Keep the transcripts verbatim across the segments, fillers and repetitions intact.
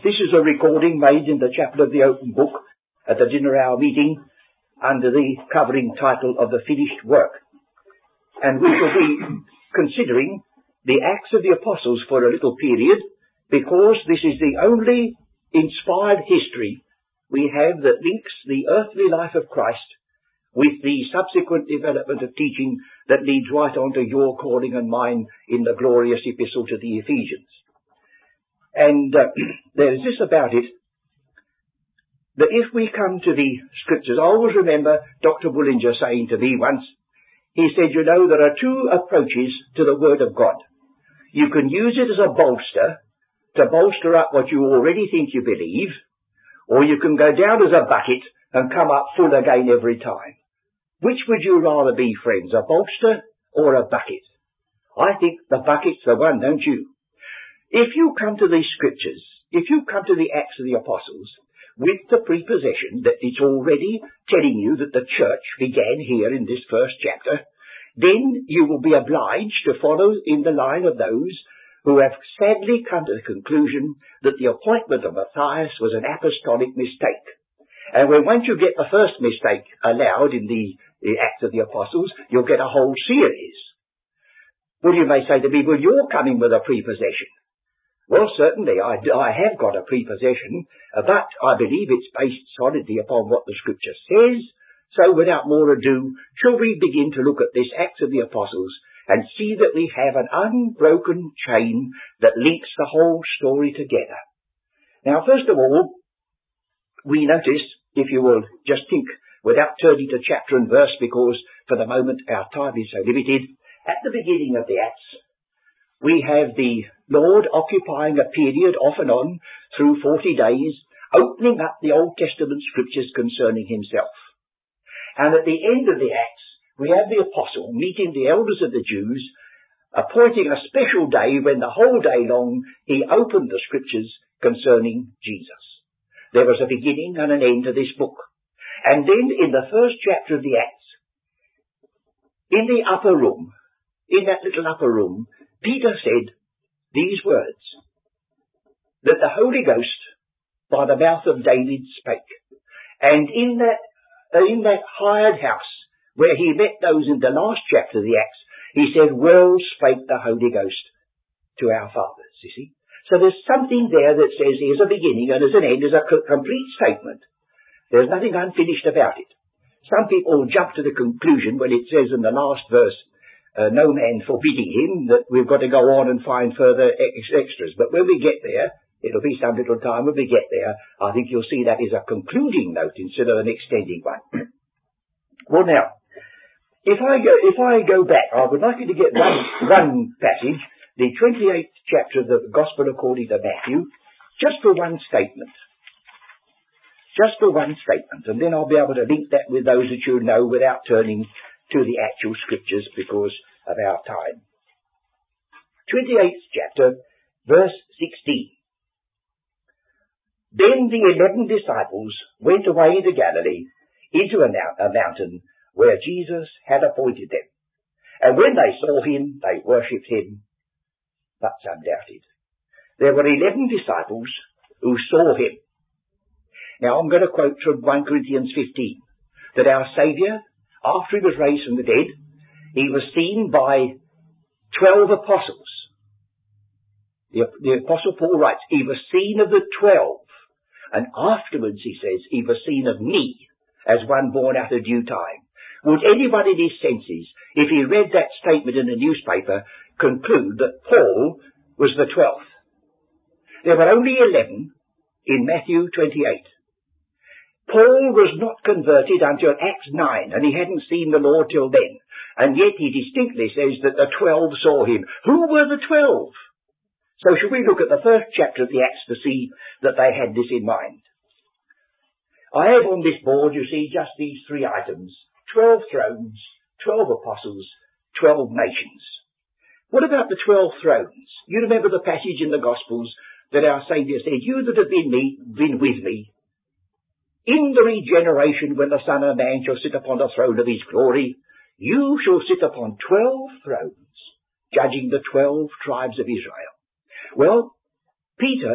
This is a recording made in the chapel of the Open Book at the dinner hour meeting under the covering title of The Finished Work. And we shall be considering the Acts of the Apostles for a little period, because this is the only inspired history we have that links the earthly life of Christ with the subsequent development of teaching that leads right on to your calling and mine in the glorious epistle to the Ephesians. And uh, there is this about it, that if we come to the Scriptures, I always remember Doctor Bullinger saying to me once, he said, you know, there are two approaches to the Word of God. You can use it as a bolster to bolster up what you already think you believe, or you can go down as a bucket and come up full again every time. Which would you rather be, friends, a bolster or a bucket? I think the bucket's the one, don't you? If you come to these Scriptures, if you come to the Acts of the Apostles, with the prepossession that it's already telling you that the church began here in this first chapter, then you will be obliged to follow in the line of those who have sadly come to the conclusion that the appointment of Matthias was an apostolic mistake. And when once you get the first mistake allowed in the, the Acts of the Apostles, you'll get a whole series. Well, you may say to me, well, you're coming with a prepossession. Well, certainly, I, I have got a prepossession, uh, but I believe it's based solidly upon what the Scripture says. So, without more ado, shall we begin to look at this Acts of the Apostles and see that we have an unbroken chain that links the whole story together. Now, first of all, we notice, if you will just think without turning to chapter and verse, because for the moment our time is so limited, at the beginning of the Acts, we have the Lord occupying a period off and on through forty days, opening up the Old Testament Scriptures concerning himself. And at the end of the Acts, we have the apostle meeting the elders of the Jews, appointing a special day when the whole day long he opened the Scriptures concerning Jesus. There was a beginning and an end to this book. And then in the first chapter of the Acts, in the upper room, in that little upper room, Peter said these words, that the Holy Ghost by the mouth of David spake. And in that, uh, in that hired house where he met those in the last chapter of the Acts, he said, well spake the Holy Ghost to our fathers, you see. So there's something there that says here's a beginning and there's an end, there's a co- complete statement. There's nothing unfinished about it. Some people jump to the conclusion when it says in the last verse, Uh, no man forbidding him, that we've got to go on and find further ex- extras. But when we get there, it'll be some little time when we get there, I think you'll see that is a concluding note instead of an extending one. Well now, if I go, if I go back, I would like you to get one, one passage, the twenty-eighth chapter of the Gospel according to Matthew, just for one statement. Just for one statement. And then I'll be able to link that with those that you know without turning to the actual Scriptures because of our time. twenty-eighth chapter, verse sixteen. Then the eleven disciples went away into Galilee, into a, mount, a mountain where Jesus had appointed them. And when they saw him, they worshipped him, but some doubted. There were eleven disciples who saw him. Now I'm going to quote from First Corinthians fifteen, that our Saviour, after he was raised from the dead, he was seen by twelve apostles. The, the Apostle Paul writes, he was seen of the twelve. And afterwards, he says, he was seen of me as one born out of due time. Would anybody in his senses, if he read that statement in the newspaper, conclude that Paul was the twelfth? There were only eleven in Matthew twenty-eight. Paul was not converted until Acts nine, and he hadn't seen the Lord till then. And yet he distinctly says that the twelve saw him. Who were the twelve? So should we look at the first chapter of the Acts to see that they had this in mind? I have on this board, you see, just these three items. Twelve thrones, twelve apostles, twelve nations. What about the twelve thrones? You remember the passage in the Gospels that our Saviour said, you that have been, me, been with me, in the regeneration when the Son of Man shall sit upon the throne of his glory, you shall sit upon twelve thrones, judging the twelve tribes of Israel. Well, Peter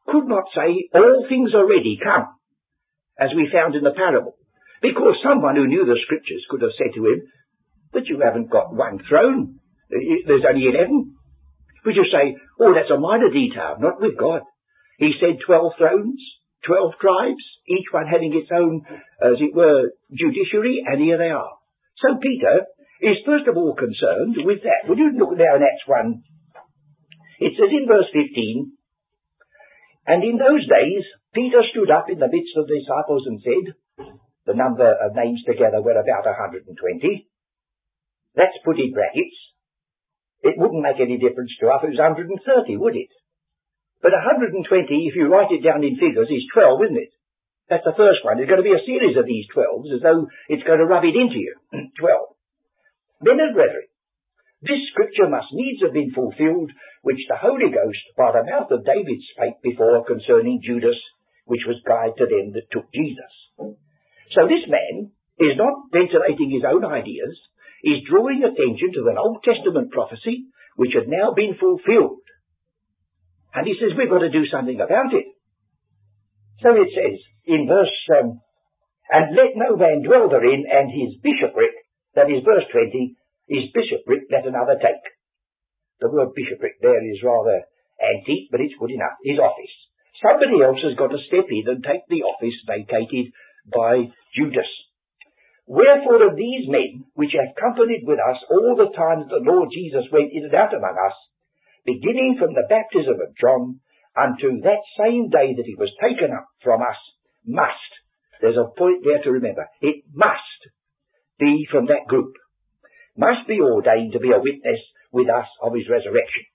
could not say, all things are ready, come, as we found in the parable. Because someone who knew the scriptures could have said to him, but you haven't got one throne. There's only eleven. Would you say, oh, that's a minor detail, not with God. He said twelve thrones, twelve tribes, each one having its own, as it were, judiciary, and here they are. So Peter is first of all concerned with that. Would you look now in Acts one? It says in verse fifteen, and in those days Peter stood up in the midst of the disciples and said, the number of names together were about one hundred twenty. That's put in brackets. It wouldn't make any difference to us if it was one hundred thirty, would it? But one hundred twenty, if you write it down in figures, is twelve, isn't it? That's the first one. There's going to be a series of these twelves, as though it's going to rub it into you. twelve. Men and brethren, this scripture must needs have been fulfilled, which the Holy Ghost by the mouth of David spake before concerning Judas, which was guide to them that took Jesus. So this man is not ventilating his own ideas, is drawing attention to an Old Testament prophecy which had now been fulfilled. And he says, we've got to do something about it. So it says in verse, um, and let no man dwell therein, and his bishopric, that is verse twenty, his bishopric let another take. The word bishopric there is rather antique, but it's good enough. His office. Somebody else has got to step in and take the office vacated by Judas. Wherefore of these men, which have companied with us all the time that the Lord Jesus went in and out among us, beginning from the baptism of John unto that same day that he was taken up from us, must, there's a point there to remember, it must be from that group, must be ordained to be a witness with us of his resurrection.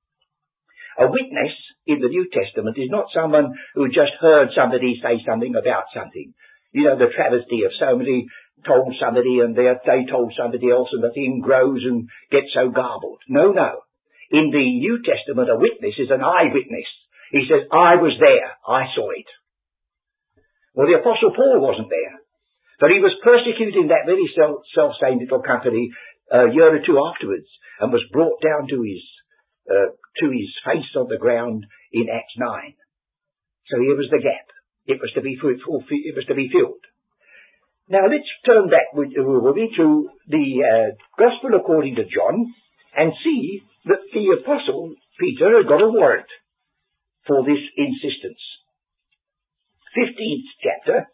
A witness in the New Testament is not someone who just heard somebody say something about something. You know, the travesty of somebody told somebody and they, they told somebody else and the thing grows and gets so garbled. No, no. In the New Testament, a witness is an eyewitness. He says, I was there. I saw it. Well, the Apostle Paul wasn't there. But he was persecuting that very self, self-same little company a year or two afterwards and was brought down to his, uh, to his face on the ground in Acts nine. So here was the gap. It was to be, it was to be filled. Now let's turn back with, with me to the uh, Gospel according to John and see that the Apostle Peter had got a warrant for this insistence. fifteenth chapter,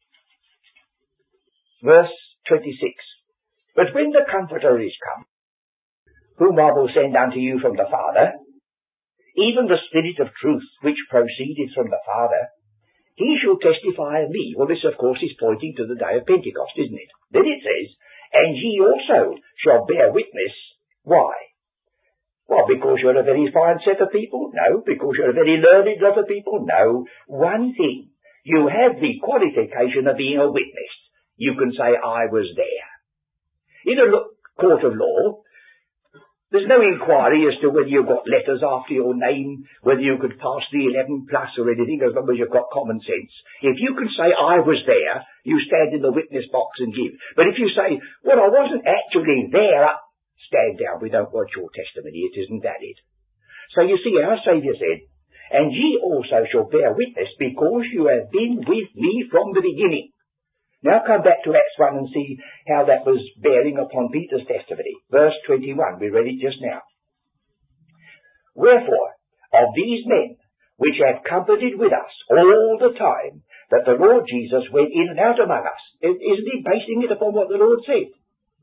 verse twenty-six. But when the Comforter is come, whom I will send unto you from the Father, even the Spirit of truth which proceedeth from the Father, he shall testify of me. Well, this, of course, is pointing to the day of Pentecost, isn't it? Then it says, and ye also shall bear witness. Why? Well, because you're a very fine set of people? No. Because you're a very learned lot of people? No. One thing. You have the qualification of being a witness. You can say, I was there. In a court of law, there's no inquiry as to whether you've got letters after your name, whether you could pass the eleven plus or anything, as long as you've got common sense. If you can say, I was there, you stand in the witness box and give. But if you say, well, I wasn't actually there, stand down. We don't want your testimony. It isn't valid. So you see, our Saviour said, and ye also shall bear witness because you have been with me from the beginning. Now come back to Acts one and see how that was bearing upon Peter's testimony. Verse twenty-one, we read it just now. Wherefore, of these men which have companied with us all the time that the Lord Jesus went in and out among us, isn't he basing it upon what the Lord said?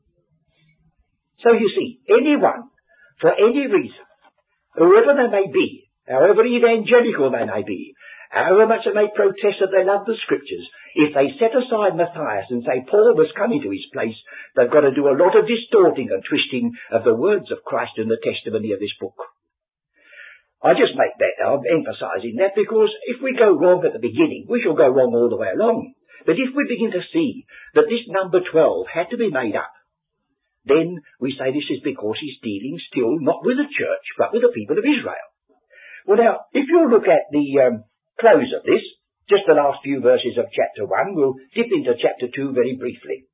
So you see, anyone, for any reason, whoever they may be, however evangelical they may be, however much they may protest that they love the Scriptures, if they set aside Matthias and say Paul was coming to his place, they've got to do a lot of distorting and twisting of the words of Christ and the testimony of this book. I just make that, I'm emphasising that, because if we go wrong at the beginning, we shall go wrong all the way along. But if we begin to see that this number twelve had to be made up, then we say this is because he's dealing still not with the church, but with the people of Israel. Well now, if you look at the um, close of this, just the last few verses of chapter one, we'll dip into chapter two very briefly.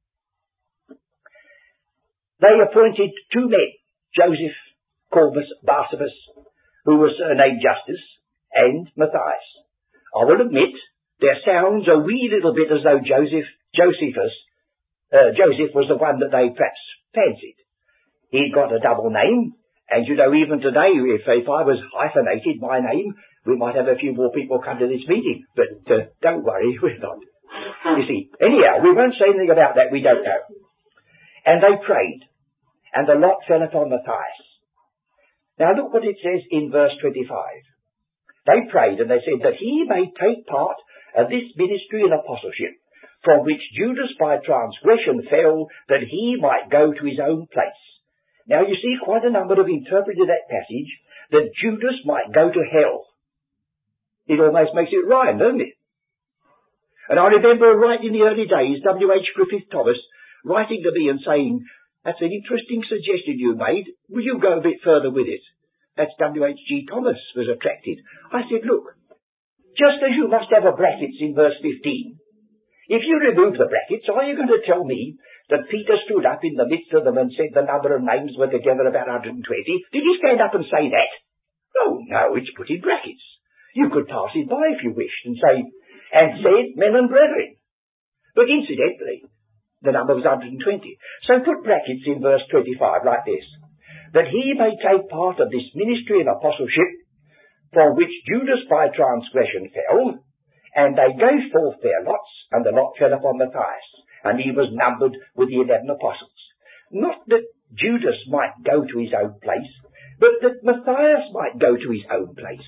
They appointed two men, Joseph, called Barsabas, who was surnamed Justus, and Matthias. I will admit, there sounds a wee little bit as though Joseph, Josephus, uh, Joseph was the one that they perhaps fancied. He'd got a double name, and you know, even today, if, if I was hyphenated, my name, we might have a few more people come to this meeting. But uh, don't worry, we're not. You see, anyhow, we won't say anything about that, we don't know. And they prayed, and the lot fell upon Matthias. Now look what it says in verse twenty-five. They prayed, and they said that he may take part of this ministry and apostleship, from which Judas by transgression fell, that he might go to his own place. Now you see, quite a number have interpreted that passage that Judas might go to hell. It almost makes it rhyme, doesn't it? And I remember right in the early days, W H Griffith Thomas writing to me and saying, "That's an interesting suggestion you made. Will you go a bit further with it?" That's W H G Thomas was attracted. I said, look, just as you must have a brackets in verse fifteen, if you remove the brackets, are you going to tell me that Peter stood up in the midst of them and said the number of names were together about one hundred twenty? Did he stand up and say that? Oh, no, it's put in brackets. You could pass it by if you wished and say, and said, men and brethren. But incidentally, the number was one hundred twenty. So put brackets in verse twenty-five like this. That he may take part of this ministry and apostleship, for which Judas by transgression fell, and they gave forth their lots, and the lot fell upon Matthias, and he was numbered with the eleven apostles. Not that Judas might go to his own place, but that Matthias might go to his own place.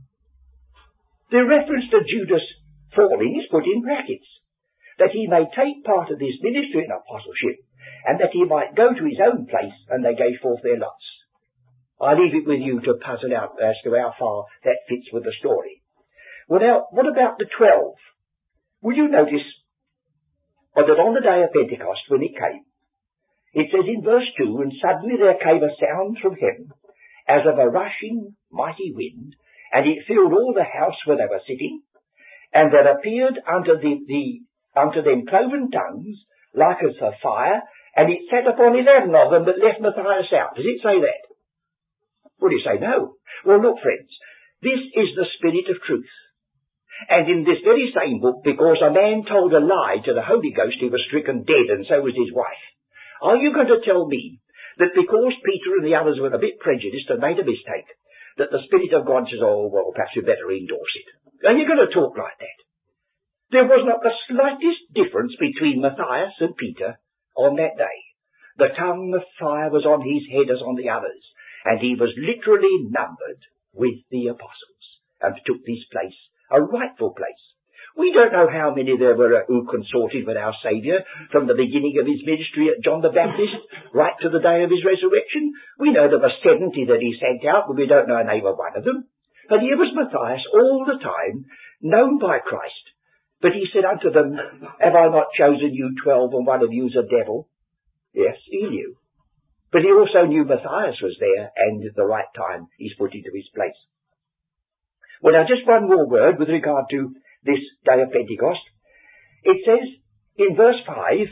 The reference to Judas falling is put in brackets, that he may take part of this ministry and apostleship, and that he might go to his own place, and they gave forth their lots. I leave it with you to puzzle out as to how far that fits with the story. Well now, what about the twelve? Will you notice that on the day of Pentecost, when it came, it says in verse two, and suddenly there came a sound from heaven, as of a rushing mighty wind, and it filled all the house where they were sitting, and there appeared unto the, the unto them cloven tongues, like as of fire, and it sat upon eleven of them, but left Matthias out. Does it say that? Would it say no? Well, look, friends, this is the Spirit of truth. And in this very same book, because a man told a lie to the Holy Ghost, he was stricken dead, and so was his wife. Are you going to tell me that because Peter and the others were a bit prejudiced and made a mistake, that the Spirit of God says, oh, well, perhaps you better endorse it? Are you going to talk like that? There was not the slightest difference between Matthias and Peter on that day. The tongue of fire was on his head as on the others, and he was literally numbered with the apostles, and took this place, a rightful place. We don't know how many there were who consorted with our Saviour from the beginning of his ministry at John the Baptist right to the day of his resurrection. We know there were seventy that he sent out, but we don't know a name of one of them. But here was Matthias all the time, known by Christ. But he said unto them, have I not chosen you twelve, and one of you is a devil? Yes, he knew. But he also knew Matthias was there, and at the right time he's put into his place. Well, now just one more word with regard to this day of Pentecost. It says in verse five,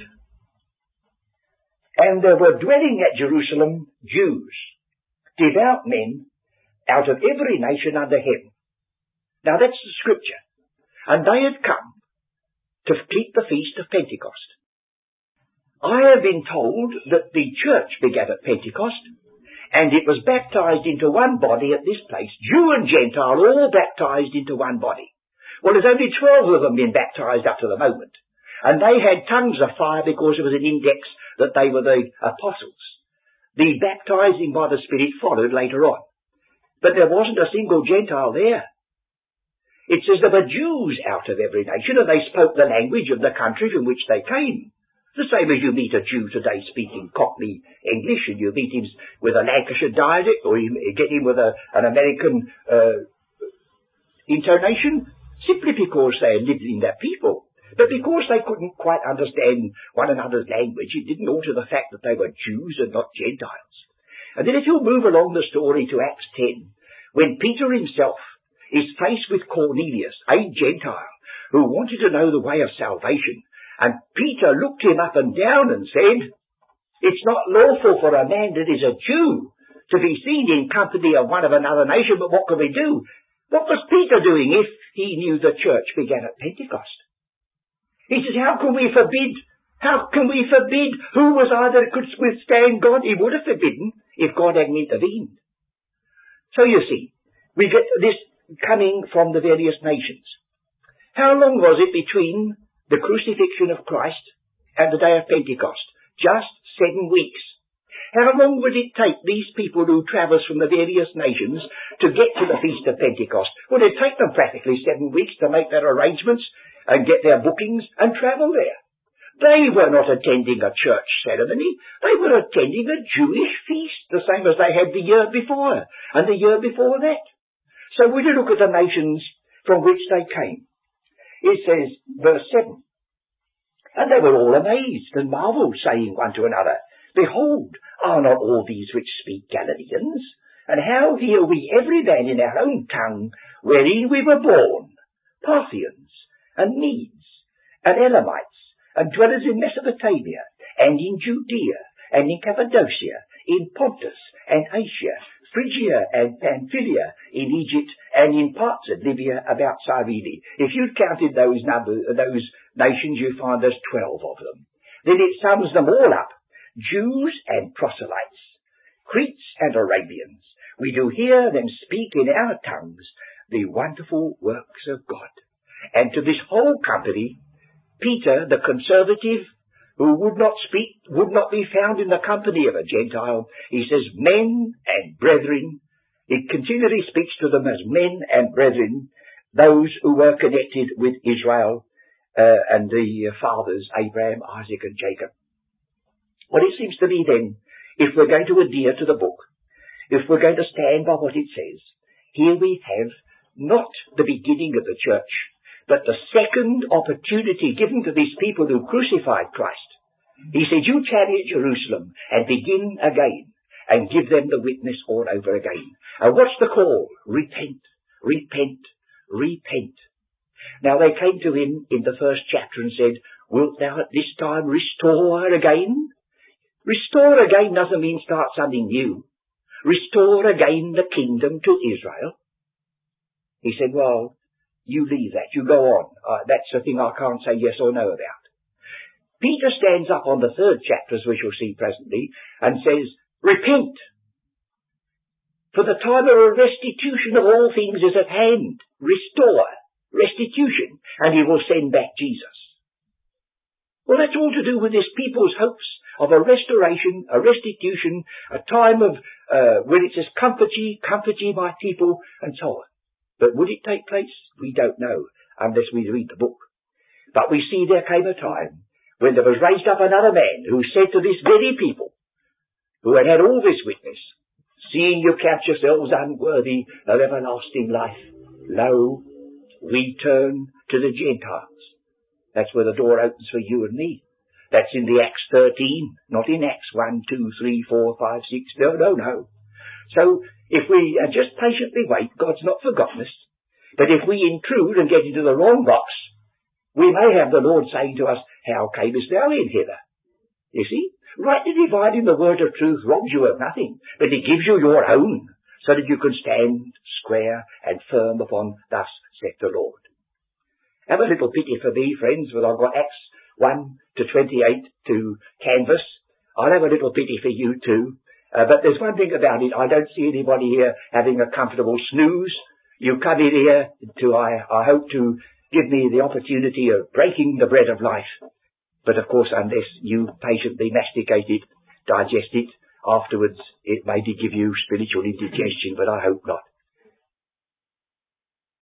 and there were dwelling at Jerusalem Jews, devout men, out of every nation under heaven. Now that's the scripture. And they had come to keep the feast of Pentecost. I have been told that the church began at Pentecost, and it was baptized into one body at this place, Jew and Gentile, all baptized into one body. Well, there's only twelve of them been baptized up to the moment, and they had tongues of fire because it was an index that they were the apostles. The baptizing by the Spirit followed later on. But there wasn't a single Gentile there. It says there were Jews out of every nation, and they spoke the language of the country from which they came. The same as you meet a Jew today speaking Cockney English, and you meet him with a Lancashire dialect, or you get him with a, an American uh, intonation, simply because they lived in that people. But because they couldn't quite understand one another's language, it didn't alter the fact that they were Jews and not Gentiles. And then if you move along the story to Acts ten, when Peter himself is faced with Cornelius, a Gentile, who wanted to know the way of salvation, and Peter looked him up and down and said, it's not lawful for a man that is a Jew to be seen in company of one of another nation, but what can we do? What was Peter doing if he knew the church began at Pentecost? He says, how can we forbid, how can we forbid who was I that could withstand God? He would have forbidden if God hadn't intervened. So you see, we get this coming from the various nations. How long was it between the crucifixion of Christ and the day of Pentecost? Just seven weeks. How long would it take these people who traverse from the various nations to get to the Feast of Pentecost? Well, it'd take them practically seven weeks to make their arrangements and get their bookings and travel there. They were not attending a church ceremony. They were attending a Jewish feast, the same as they had the year before and the year before that. So when you look at the nations from which they came, it says, verse seven, and they were all amazed and marvelled, saying one to another, Behold, are not all these which speak Galileans? And how hear we every man in our own tongue, wherein we were born, Parthians, and Medes, and Elamites, and dwellers in Mesopotamia, and in Judea, and in Cappadocia, in Pontus, and Asia, Phrygia, and Pamphylia, in Egypt, and in parts of Libya about Cyrene. If you'd counted those numbers, those nations, you'd find there's twelve of them. Then it sums them all up. Jews and proselytes, Cretes and Arabians. We do hear them speak in our tongues the wonderful works of God. And to this whole company, Peter, the conservative, who would not speak, would not be found in the company of a Gentile, he says, men and brethren. He continually speaks to them as men and brethren, those who were connected with Israel uh, and the fathers, Abraham, Isaac and Jacob. Well, it seems to me then, if we're going to adhere to the book, if we're going to stand by what it says, here we have not the beginning of the church, but the second opportunity given to these people who crucified Christ. He said, you tarry at Jerusalem and begin again and give them the witness all over again. And what's the call? Repent, repent, repent. Now they came to him in the first chapter and said, wilt thou at this time restore again? Restore again doesn't mean start something new. Restore again the kingdom to Israel. He said, well, you leave that. You go on. Uh, that's the thing I can't say yes or no about. Peter stands up on the third chapter, as we shall see presently, and says, repent. For the time of restitution of all things is at hand. Restore. Restitution. And he will send back Jesus. Well, that's all to do with this people's hopes of a restoration, a restitution, a time of, uh, when it says, comfort ye, comfort ye my people, and so on. But would it take place? We don't know, unless we read the book. But we see there came a time when there was raised up another man who said to this very people, who had had all this witness, seeing you count yourselves unworthy of everlasting life, lo, we turn to the Gentiles. That's where the door opens for you and me. That's in the Acts thirteen, not in Acts one, two, three, four, five, six. No, no, no. So if we uh, just patiently wait, God's not forgotten us. But if we intrude and get into the wrong box, we may have the Lord saying to us, how camest thou in hither? You see, rightly dividing the word of truth robs you of nothing, but it gives you your own, so that you can stand square and firm upon thus saith the Lord. Have a little pity for me, friends, when I've got Acts one to twenty-eight to canvas. I'll have a little pity for you too. Uh, but there's one thing about it. I don't see anybody here having a comfortable snooze. You come in here to, I, I hope, to give me the opportunity of breaking the bread of life. But of course, unless you patiently masticate it, digest it, afterwards it may give you spiritual indigestion, but I hope not.